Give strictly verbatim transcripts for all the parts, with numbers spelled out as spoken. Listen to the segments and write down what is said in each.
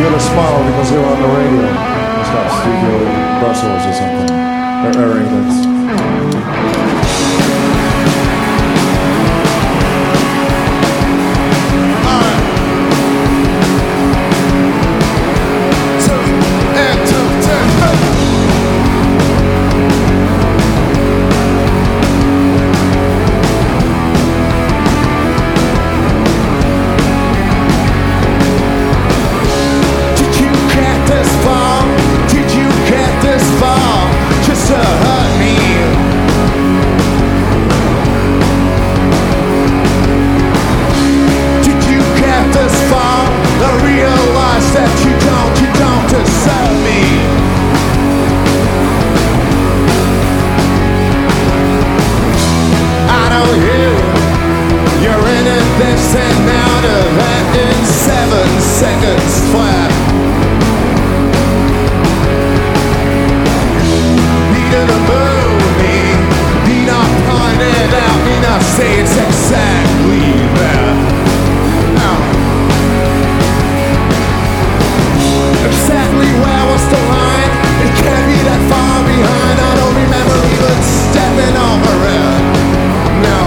gonna smile because you're on the radio. It's got a studio in Brussels or something. Or airing this. This and out of that in seven seconds flat. Need to move me, need not point it out, need not say it's exactly that. Now, exactly where was the line? It can't be that far behind. I don't remember even stepping over it. No.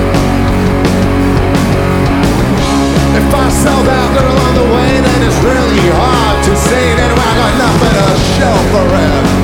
If I sold out there along the way, then it's really hard to say that I got nothing to show for it.